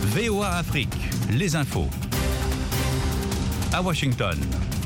VOA Afrique, les infos. À Washington.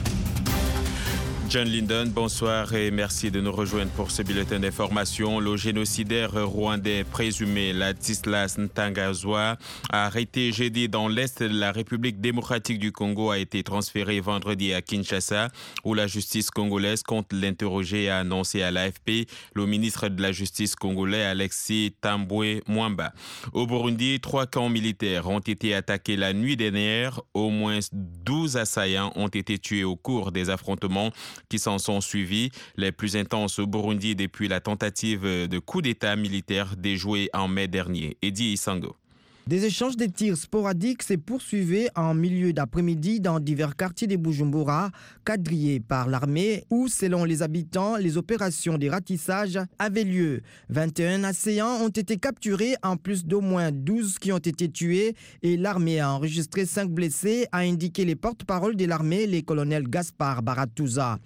John Linden, bonsoir et merci de nous rejoindre pour ce bulletin d'information. Le génocidaire rwandais présumé Ladislas Ntagazwa, arrêté jeudi dans l'est de la République démocratique du Congo, a été transféré vendredi à Kinshasa, où la justice congolaise compte l'interroger et a annoncé à l'AFP le ministre de la Justice congolais Alexis Tambwe Mwamba. Au Burundi, 3 camps militaires ont été attaqués la nuit dernière. Au moins 12 assaillants ont été tués au cours des affrontements qui s'en sont suivis, les plus intenses au Burundi depuis la tentative de coup d'État militaire déjouée en mai dernier. Eddie Isango. Des échanges de tirs sporadiques se poursuivaient en milieu d'après-midi dans divers quartiers de Bujumbura, quadrillés par l'armée, où, selon les habitants, les opérations de ratissage avaient lieu. 21 assaillants ont été capturés, en plus d'au moins 12 qui ont été tués, et l'armée a enregistré 5 blessés, a indiqué les porte-parole de l'armée, le colonel Gaspard Baratouza.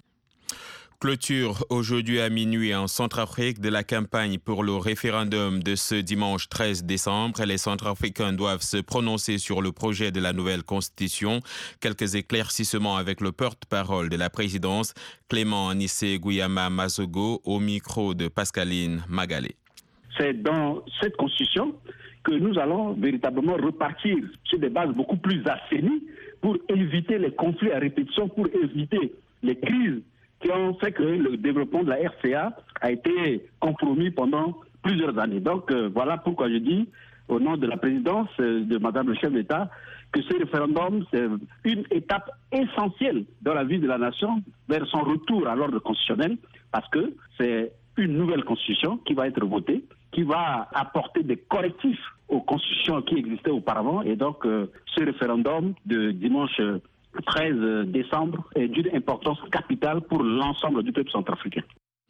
Clôture aujourd'hui à minuit en Centrafrique de la campagne pour le référendum de ce dimanche 13 décembre. Les Centrafricains doivent se prononcer sur le projet de la nouvelle constitution. Quelques éclaircissements avec le porte-parole de la présidence, Clément Anissé-Guillama Mazogo, au micro de Pascaline Magalé. C'est dans cette constitution que nous allons véritablement repartir sur des bases beaucoup plus assainies pour éviter les conflits à répétition, pour éviter les crises qui ont fait que le développement de la RCA a été compromis pendant plusieurs années. Donc voilà pourquoi je dis, au nom de la présidence de Madame le chef d'État, que ce référendum, c'est une étape essentielle dans la vie de la nation vers son retour à l'ordre constitutionnel, parce que c'est une nouvelle constitution qui va être votée, qui va apporter des correctifs aux constitutions qui existaient auparavant. Et donc ce référendum de dimanche 13 décembre est d'une importance capitale pour l'ensemble du peuple centrafricain.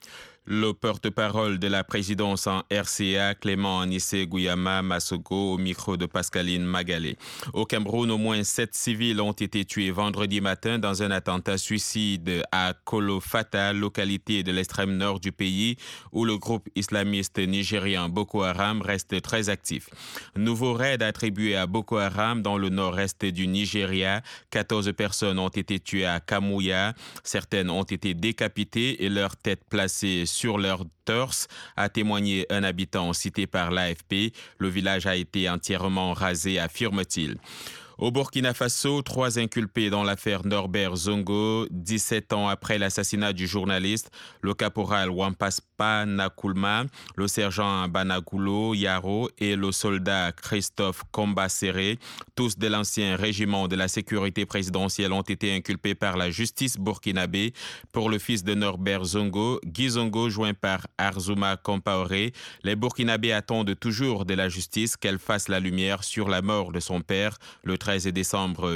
Le porte-parole de la présidence en RCA, Clément Anissé-Guillama Massoko, au micro de Pascaline Magalé. Au Cameroun, au moins 7 civils ont été tués vendredi matin dans un attentat suicide à Kolofata, localité de l'extrême nord du pays, où le groupe islamiste nigérian Boko Haram reste très actif. Nouveau raid attribué à Boko Haram dans le nord-est du Nigeria. 14 personnes ont été tuées à Kamouya. Certaines ont été décapitées et leurs têtes placées sur leur torse, a témoigné un habitant cité par l'AFP. Le village a été entièrement rasé, affirme-t-il. Au Burkina Faso, 3 inculpés dans l'affaire Norbert Zongo, 17 ans après l'assassinat du journaliste, le caporal Wampaspa Nakulma, le sergent Banagulo Yaro et le soldat Christophe Kombassere, tous de l'ancien régiment de la sécurité présidentielle, ont été inculpés par la justice burkinabé pour le fils de Norbert Zongo, Guy Zongo, joint par Arzouma Compaoré. Les Burkinabés attendent toujours de la justice qu'elle fasse la lumière sur la mort de son père, le 13 décembre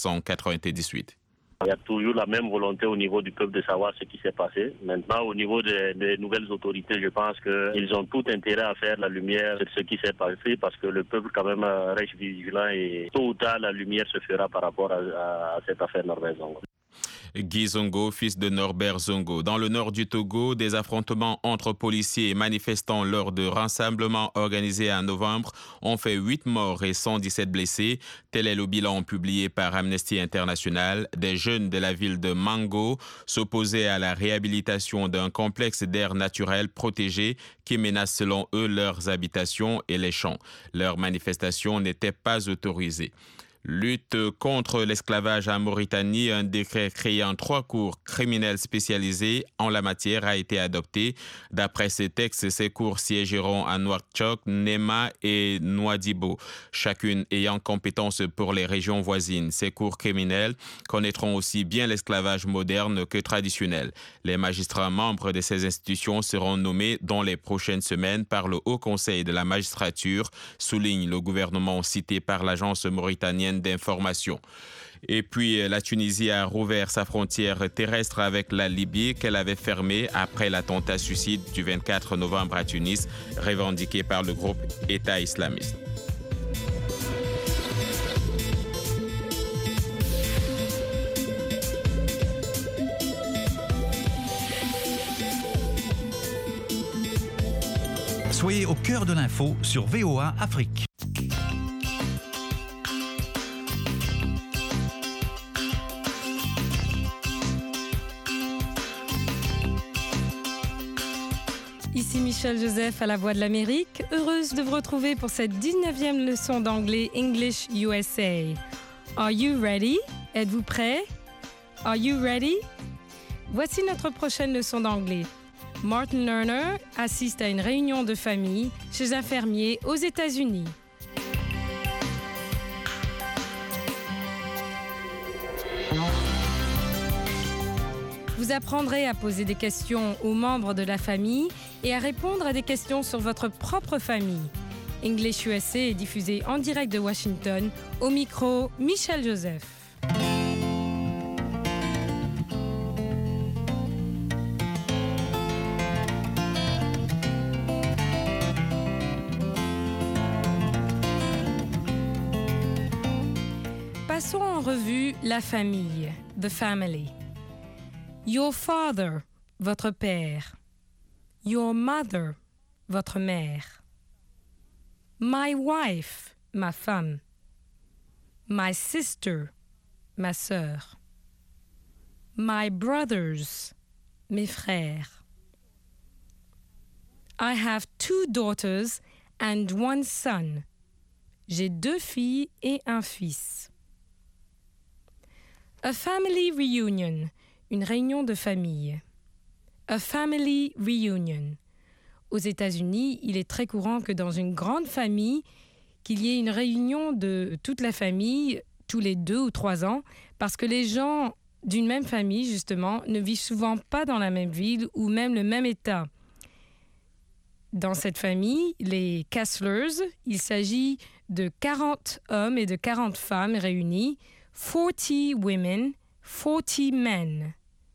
1998. Il y a toujours la même volonté au niveau du peuple de savoir ce qui s'est passé. Maintenant, au niveau des nouvelles autorités, je pense qu'ils ont tout intérêt à faire la lumière sur ce qui s'est passé parce que le peuple quand même reste vigilant et tôt ou tard la lumière se fera par rapport à cette affaire Norbert Zongo. Guy Zongo, fils de Norbert Zongo. Dans le nord du Togo, des affrontements entre policiers et manifestants lors de rassemblements organisés en novembre ont fait 8 morts et 117 blessés. Tel est le bilan publié par Amnesty International. Des jeunes de la ville de Mango s'opposaient à la réhabilitation d'un complexe d'air naturel protégé qui menace selon eux leurs habitations et les champs. Leur manifestation n'était pas autorisée. Lutte contre l'esclavage en Mauritanie, un décret créant 3 cours criminelles spécialisées en la matière a été adopté. D'après ces textes, ces cours siégeront à Nouakchott, Néma et Nouadhibou, chacune ayant compétence pour les régions voisines. Ces cours criminelles connaîtront aussi bien l'esclavage moderne que traditionnel. Les magistrats membres de ces institutions seront nommés dans les prochaines semaines par le Haut Conseil de la magistrature, souligne le gouvernement cité par l'agence mauritanienne d'information. Et puis, la Tunisie a rouvert sa frontière terrestre avec la Libye qu'elle avait fermée après l'attentat suicide du 24 novembre à Tunis, revendiqué par le groupe État islamiste. Soyez au cœur de l'info sur VOA Afrique. ici Michel Joseph à la Voix de l'Amérique, heureuse de vous retrouver pour cette 19e leçon d'anglais English USA. Are you ready? Êtes-vous prêts? Are you ready? Voici notre prochaine leçon d'anglais. Martin Lerner assiste à une réunion de famille chez un fermier aux États-Unis. Vous apprendrez à poser des questions aux membres de la famille et à répondre à des questions sur votre propre famille. English USA est diffusé en direct de Washington. Au micro, Michel Joseph. Passons en revue la famille, the family. Your father, votre père. Your mother, votre mère. My wife, ma femme. My sister, ma sœur. My brothers, mes frères. I have 2 daughters and 1 son. J'ai 2 filles et un fils. A family reunion, une réunion de famille. A family reunion. Aux États-Unis, il est très courant que dans une grande famille, qu'il y ait une réunion de toute la famille tous les 2 ou 3 ans, parce que les gens d'une même famille, justement, ne vivent souvent pas dans la même ville ou même le même État. Dans cette famille, les Kesslers, il s'agit de 40 hommes et de 40 femmes réunis, 40 women, 40 men.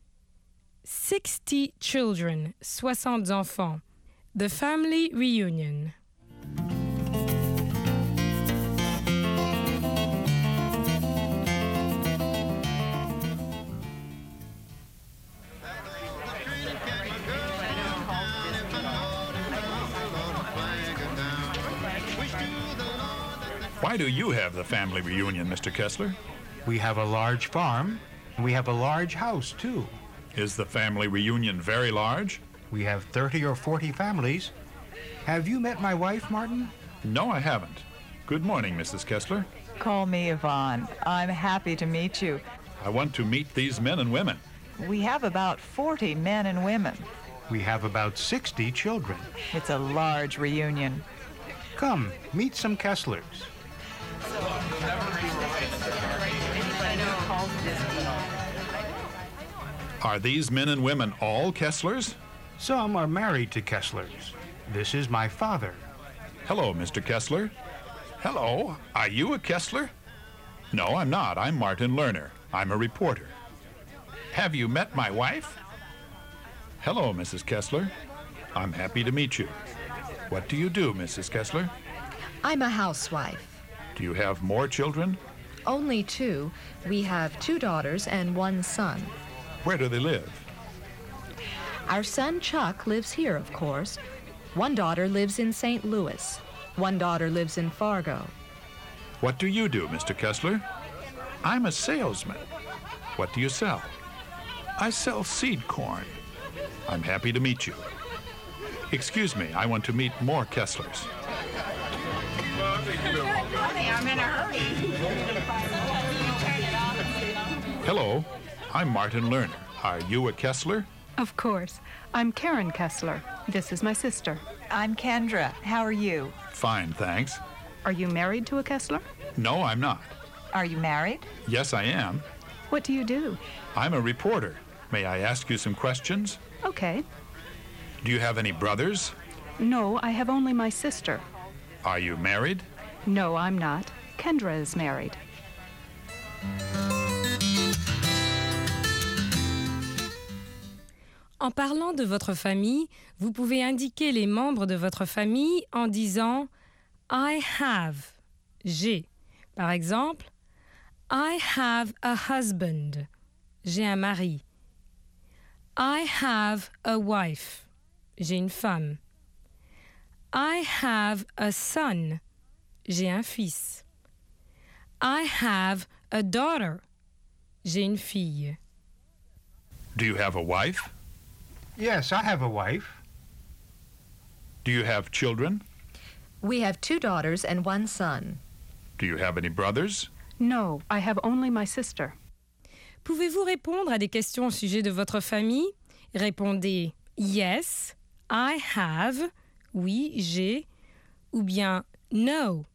60 children, 60 enfants. The family reunion. Why do you have the family reunion, Mr. Kessler? We have a large farm. We have a large house, too. Is the family reunion very large? We have 30 or 40 families. Have you met my wife, Martin? No, I haven't. Good morning, Mrs. Kessler. Call me Yvonne. I'm happy to meet you. I want to meet these men and women. We have about 40 men and women. We have about 60 children. It's a large reunion. Come, meet some Kesslers. Are these men and women all Kesslers? Some are married to Kesslers. This is my father. Hello, Mr. Kessler. Hello, are you a Kessler? No, I'm not. I'm Martin Lerner. I'm a reporter. Have you met my wife? Hello, Mrs. Kessler. I'm happy to meet you. What do you do, Mrs. Kessler? I'm a housewife. Do you have more children? Only 2. We have 2 daughters and 1 son. Where do they live? Our son Chuck lives here, of course. 1 daughter lives in St. Louis. 1 daughter lives in Fargo. What do you do, Mr. Kessler? I'm a salesman. What do you sell? I sell seed corn. I'm happy to meet you. Excuse me, I want to meet more Kesslers. I'm in a hurry. Hello, I'm Martin Lerner. Are you a Kessler? Of course. I'm Karen Kessler. This is my sister. I'm Kendra. How are you? Fine, thanks. Are you married to a Kessler? No, I'm not. Are you married? Yes, I am. What do you do? I'm a reporter. May I ask you some questions? Okay. Do you have any brothers? No, I have only my sister. Are you married? No, I'm not. Kendra is married. En parlant de votre famille, vous pouvez indiquer les membres de votre famille en disant « I have », j'ai. Par exemple, « I have a husband », j'ai un mari. « I have a wife », j'ai une femme. « I have a son », j'ai un fils. « I have a daughter », j'ai une fille. Do you have a wife? Yes, I have a wife. Do you have children? We have 2 daughters and 1 son. Do you have any brothers? No, I have only my sister. Pouvez-vous répondre à des questions au sujet de votre famille? Répondez yes, I have, oui, j'ai, ou bien no.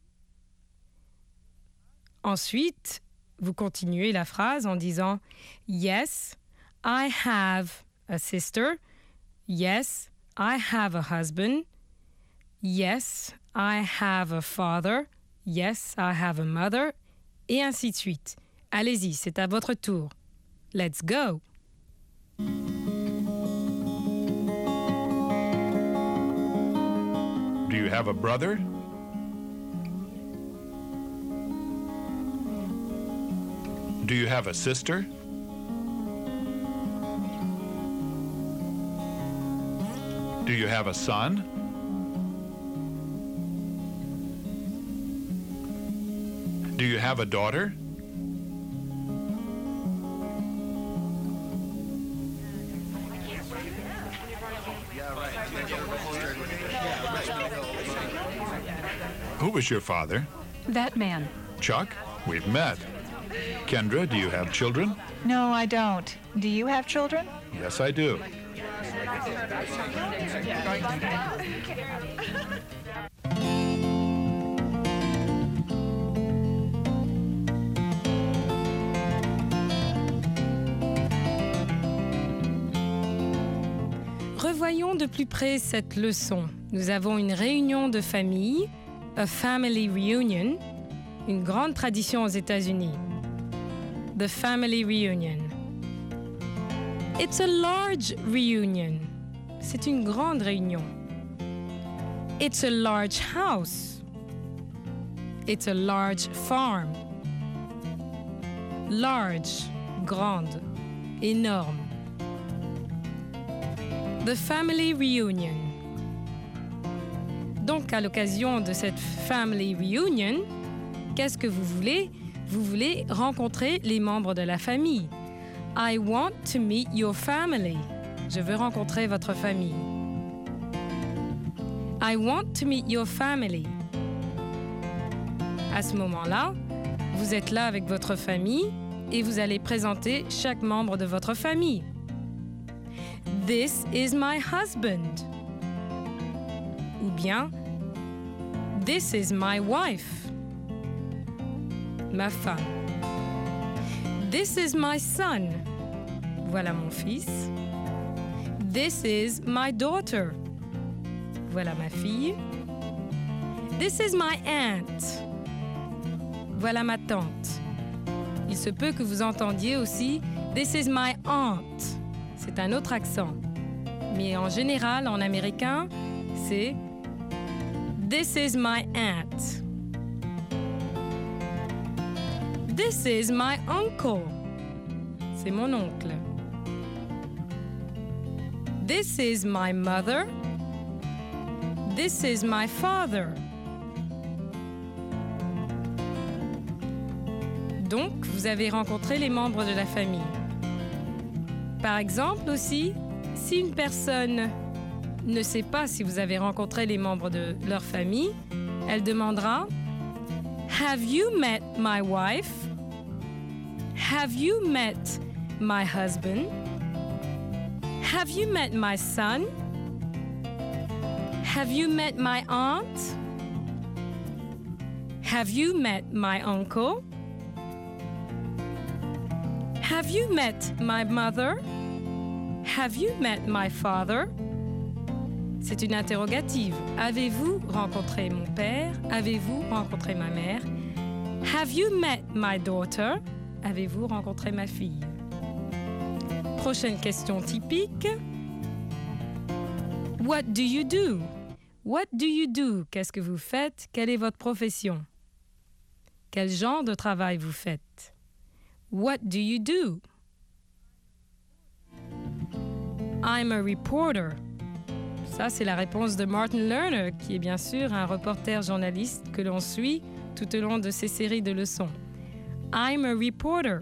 Ensuite, vous continuez la phrase en disant yes, I have a sister. Yes, I have a husband. Yes, I have a father. Yes, I have a mother. Et ainsi de suite. Allez-y, c'est à votre tour. Let's go! Do you have a brother? Do you have a sister? Do you have a son? Do you have a daughter? Who was your father? That man. Chuck? We've met. Kendra, do you have children? No, I don't. Do you have children? Yes, I do. Revoyons de plus près cette leçon. Nous avons une réunion de famille, a family reunion, une grande tradition aux États-Unis. The family reunion. It's a large reunion. C'est une grande réunion. It's a large house. It's a large farm. Large, grande, énorme. The family reunion. Donc, à l'occasion de cette family reunion, qu'est-ce que vous voulez? Vous voulez rencontrer les membres de la famille. I want to meet your family. Je veux rencontrer votre famille. I want to meet your family. À ce moment-là, vous êtes là avec votre famille et vous allez présenter chaque membre de votre famille. This is my husband. Ou bien, this is my wife. Ma femme. This is my son. Voilà mon fils. This is my daughter. Voilà ma fille. This is my aunt. Voilà ma tante. Il se peut que vous entendiez aussi This is my aunt. C'est un autre accent. Mais en général, en américain, c'est This is my aunt. This is my uncle. C'est mon oncle. This is my mother. This is my father. Donc, vous avez rencontré les membres de la famille. Par exemple aussi, si une personne ne sait pas si vous avez rencontré les membres de leur famille, elle demandera Have you met my wife? Have you met my husband? Have you met my son? Have you met my aunt? Have you met my uncle? Have you met my mother? Have you met my father? C'est une interrogative. Avez-vous rencontré mon père? Avez-vous rencontré ma mère? Have you met my daughter? Avez-vous rencontré ma fille? Prochaine question typique. What do you do? What do you do? Qu'est-ce que vous faites? Quelle est votre profession? Quel genre de travail vous faites? What do you do? I'm a reporter. Ça, c'est la réponse de Martin Lerner, qui est bien sûr un reporter journaliste que l'on suit tout au long de ces séries de leçons. I'm a reporter.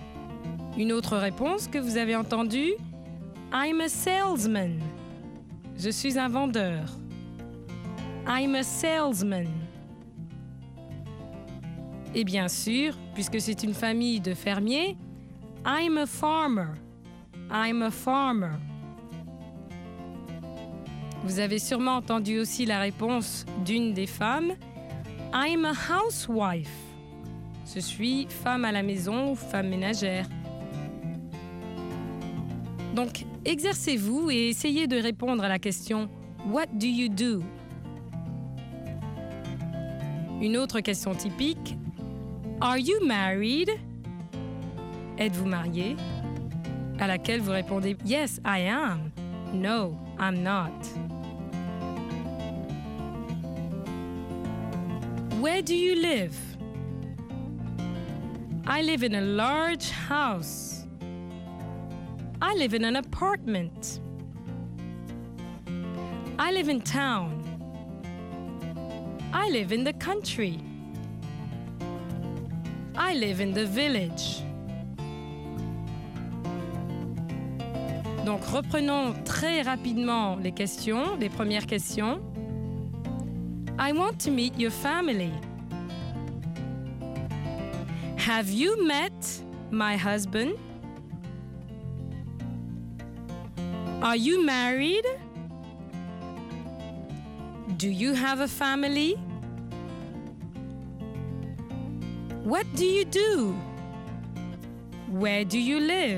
Une autre réponse que vous avez entendue, I'm a salesman. Je suis un vendeur. I'm a salesman. Et bien sûr, puisque c'est une famille de fermiers, I'm a farmer. I'm a farmer. Vous avez sûrement entendu aussi la réponse d'une des femmes. I'm a housewife. Je suis femme à la maison ou femme ménagère. Donc, exercez-vous et essayez de répondre à la question « What do you do ?» Une autre question typique « Are you married ?» Êtes-vous marié? À laquelle vous répondez « Yes, I am. No, I'm not. » Where do you live? I live in a large house. I live in an apartment. I live in town. I live in the country. I live in the village. Donc, reprenons très rapidement les questions, les premières questions. I want to meet your family. Have you met my husband? Are you married? Do you have a family? What do you do? Where do you live?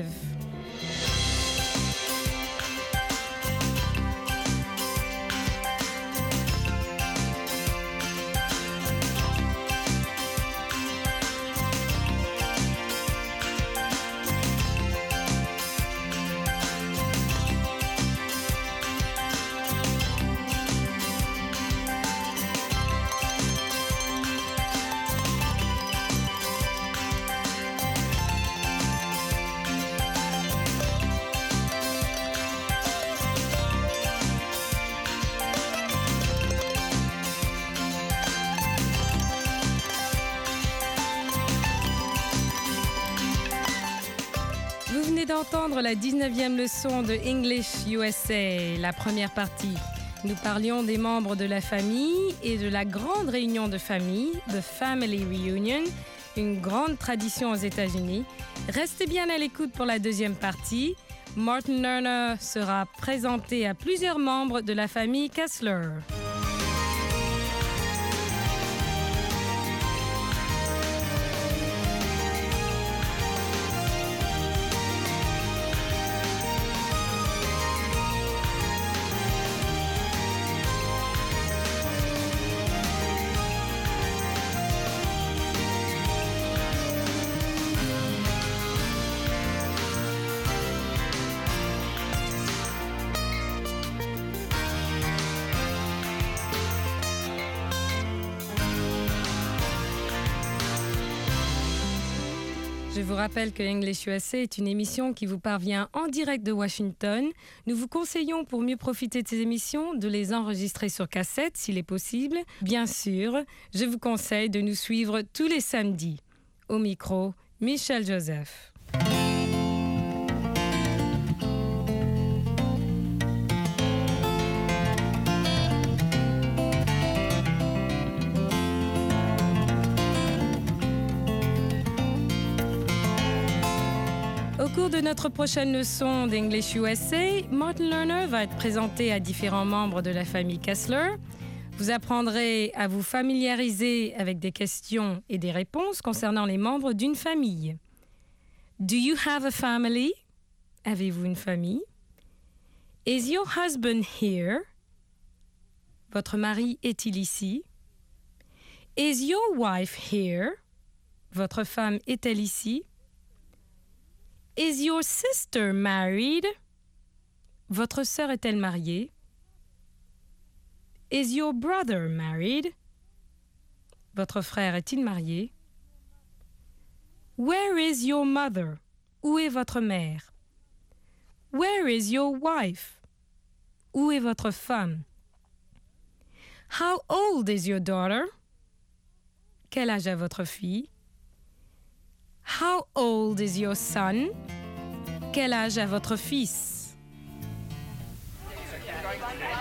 D'entendre la 19e leçon de English USA, la première partie. Nous parlions des membres de la famille et de la grande réunion de famille, The Family Reunion, une grande tradition aux États-Unis. Restez bien à l'écoute pour la deuxième partie. Martin Lerner sera présenté à plusieurs membres de la famille Kessler. Je vous rappelle que English USA est une émission qui vous parvient en direct de Washington. Nous vous conseillons, pour mieux profiter de ces émissions, de les enregistrer sur cassette s'il est possible. Bien sûr, je vous conseille de nous suivre tous les samedis. Au micro, Michel Joseph. Au cours de notre prochaine leçon d'English USA, Martin Lerner va être présenté à différents membres de la famille Kessler. Vous apprendrez à vous familiariser avec des questions et des réponses concernant les membres d'une famille. Do you have a family? Avez-vous une famille? Is your husband here? Votre mari est-il ici? Is your wife here? Votre femme est-elle ici? Is your sister married? Votre sœur est-elle mariée? Is your brother married? Votre frère est-il marié? Where is your mother? Où est votre mère? Where is your wife? Où est votre femme? How old is your daughter? Quel âge a votre fille? How old is your son? Quel âge a votre fils?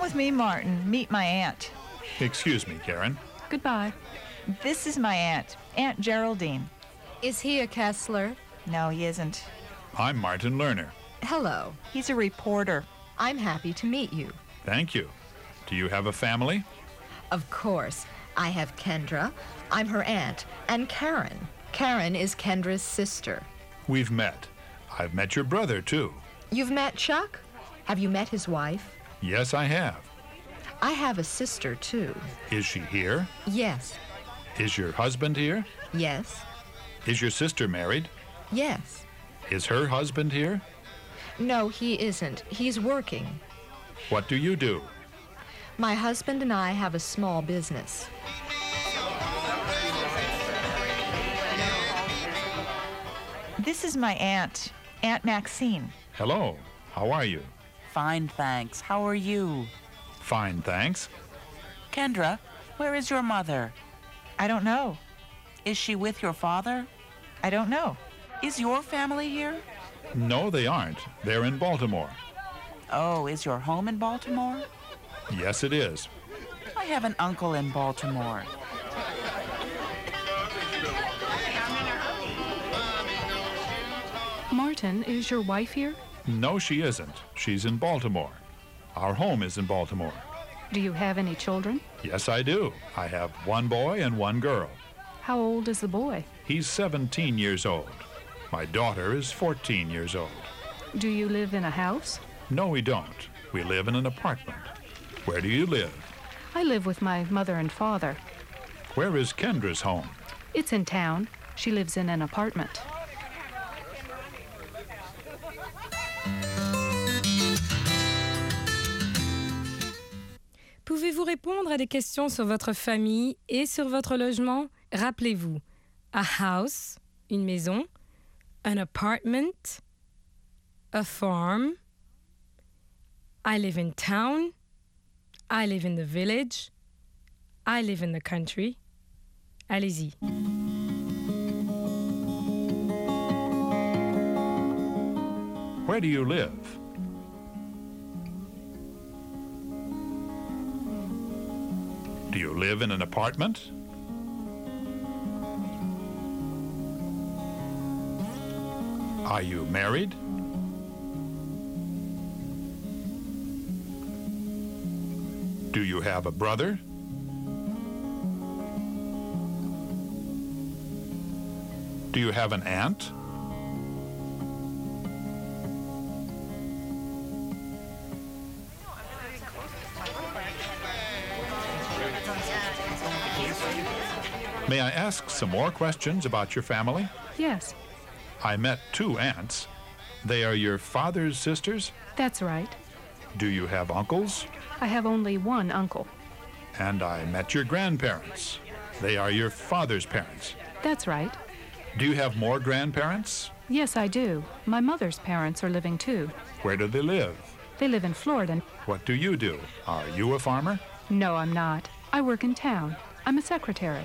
with me, Martin. Meet my aunt. Excuse me, Karen. Goodbye. This is my aunt, Aunt Geraldine. Is he a Kessler? No, he isn't. I'm Martin Lerner. Hello. He's a reporter. I'm happy to meet you. Thank you. Do you have a family? Of course. I have Kendra. I'm her aunt. And Karen. Karen is Kendra's sister. We've met. I've met your brother, too. You've met Chuck? Have you met his wife? Yes, I have. I have a sister, too. Is she here? Yes. Is your husband here? Yes. Is your sister married? Yes. Is her husband here? No, he isn't. He's working. What do you do? My husband and I have a small business. This is my aunt, Aunt Maxine. Hello. How are you? Fine, thanks. How are you? Fine, thanks. Kendra, where is your mother? I don't know. Is she with your father? I don't know. Is your family here? No, they aren't. They're in Baltimore. Oh, is your home in Baltimore? Yes, it is. I have an uncle in Baltimore. Martin, is your wife here? No, she isn't. She's in Baltimore. Our home is in Baltimore. Do you have any children? Yes, I do. I have one boy and one girl. How old is the boy? He's 17 years old. My daughter is 14 years old. Do you live in a house? No, we don't. We live in an apartment. Where do you live? I live with my mother and father. Where is Kendra's home? It's in town. She lives in an apartment. Pouvez-vous répondre à des questions sur votre famille et sur votre logement? Rappelez-vous, a house, une maison, an apartment, a farm, I live in town, I live in the village, I live in the country. Allez-y. Where do you live? Do you live in an apartment? Are you married? Do you have a brother? Do you have an aunt? May I ask some more questions about your family? Yes, I met two aunts. They are your father's sisters? that's right. Do you have uncles? I have only one uncle. And I met your grandparents. They are your father's parents. That's right. Do you have more grandparents? Yes, I do. My mother's parents are living too. Where do they live? They live in Florida. What do you do? Are you a farmer? No, I'm not. I work in town. I'm a secretary.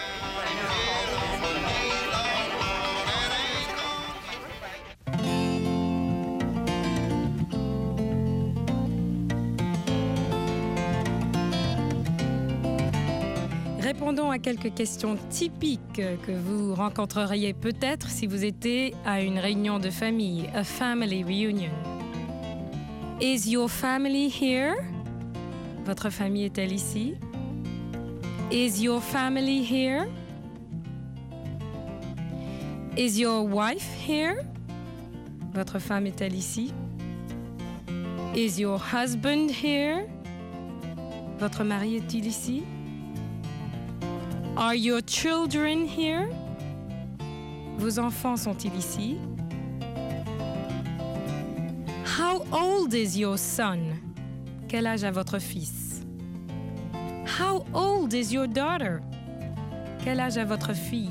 Répondons à quelques questions typiques que vous rencontreriez peut-être si vous étiez à une réunion de famille, a family reunion. Is your family here? Votre famille est-elle ici? Is your family here? Is your wife here? Votre femme est-elle ici? Is your husband here? Votre mari est-il ici? Are your children here? Vos enfants sont-ils ici? How old is your son? Quel âge a votre fils? How old is your daughter? Quel âge a votre fille?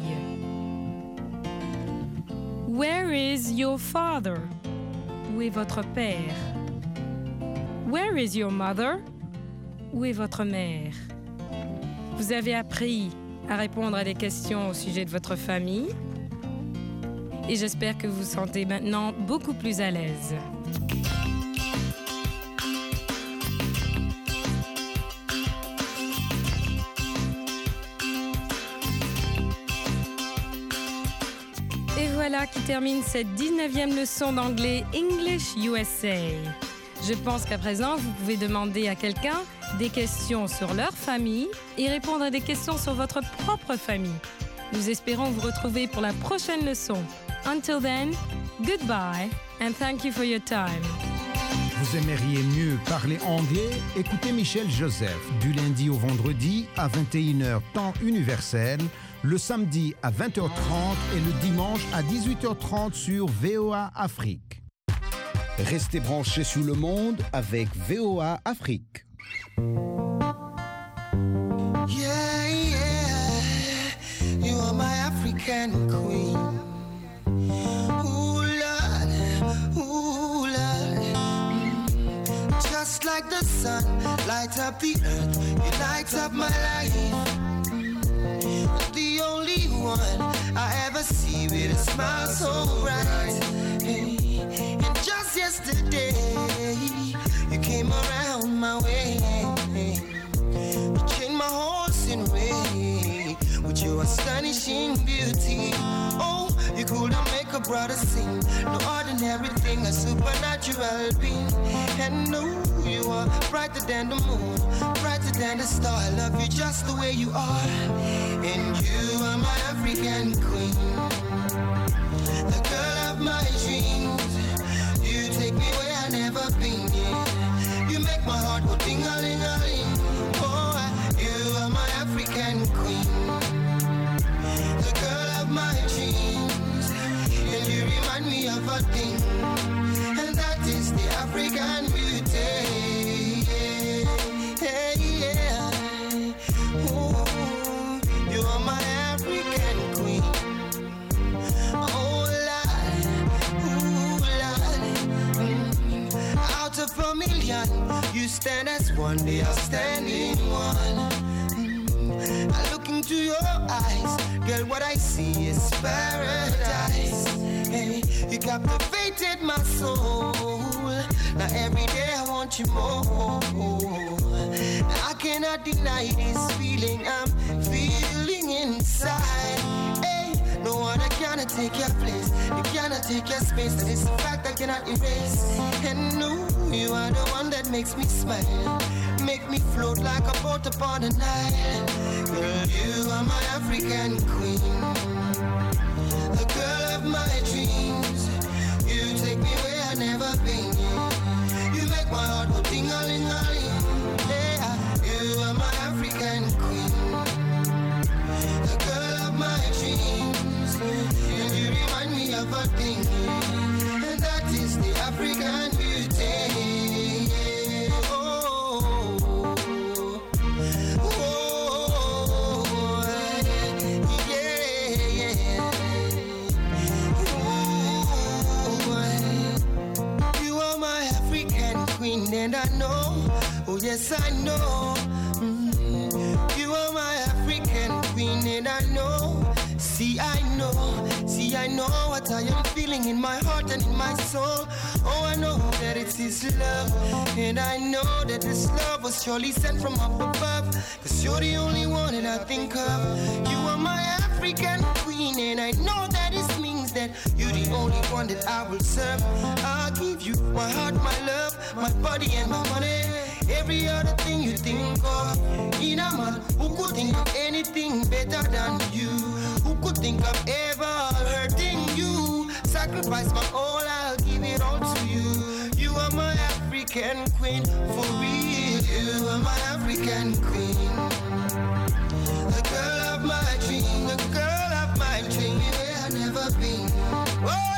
Where is your father? Où est votre père? Where is your mother? Où est votre mère? Vous avez appris à répondre à des questions au sujet de votre famille et j'espère que vous vous sentez maintenant beaucoup plus à l'aise. voilà qui termine cette 19e leçon d'anglais English USA. Je pense qu'à présent, vous pouvez demander à quelqu'un des questions sur leur famille et répondre à des questions sur votre propre famille. Nous espérons vous retrouver pour la prochaine leçon. Until then, goodbye and thank you for your time. Vous aimeriez mieux parler anglais? Écoutez Michel Joseph du lundi au vendredi à 21h temps universel, le samedi à 20h30 et le dimanche à 18h30 sur VOA Afrique. Restez branchés sur le monde avec VOA Afrique. Yeah, yeah, you are my African queen. Ooh, Lord, ooh, Lord. Just like the sun, light up the earth, you light up my life. The only one I ever see with a smile so bright. And just yesterday, you came around my way. You changed my horse in way with your astonishing beauty. Oh, you couldn't make a brother sing. No ordinary thing, a supernatural being. And no, you are brighter than the moon, brighter than the star. I love you just the way you are. And you are my African queen, the girl of my dreams. You take me where I've never been. You make my heart go ding-a-ling-a-ling. Oh, you are my African queen, the girl of my dreams. And you remind me of a thing, and that is the African beauty. Yeah, yeah. Ooh, you are my African queen. Oh, Lord, ooh, Lord. Out of a million, you stand as one, the outstanding one. I look into your eyes, girl, what I see is paradise. Hey, you captivated my soul. Now every day I want you more. I cannot deny this feeling I'm feeling inside. Hey, no one cannot take your place, you cannot take your space. That is a fact I cannot erase. And no, you are the one that makes me smile, make me float like a boat upon the Nile. Girl, you are my African queen, the girl of my dreams. You take me where I've never been. You make my heart go ding-a-ling-a-ling. Yeah, you are my African queen, the girl of my dreams. And you remind me of a thing, and that is the African beauty. And I know, oh yes I know, you are my African queen. And I know, see I know what I am feeling in my heart and in my soul. Oh, I know that it's His love, and I know that this love was surely sent from up above. Cause you're the only one that I think of. You are my African queen, and I know that this means that you're the only one that I will serve. I'll give you my heart, my love, my body and my money. Every other thing you think of. In a man who could think of anything better than you, who could think of ever hurting you. Sacrifice my all, I'll give it all to you. You are my African queen, for real. You are my African queen, the girl of my dream, the girl of my dream. Where I've never been. Whoa.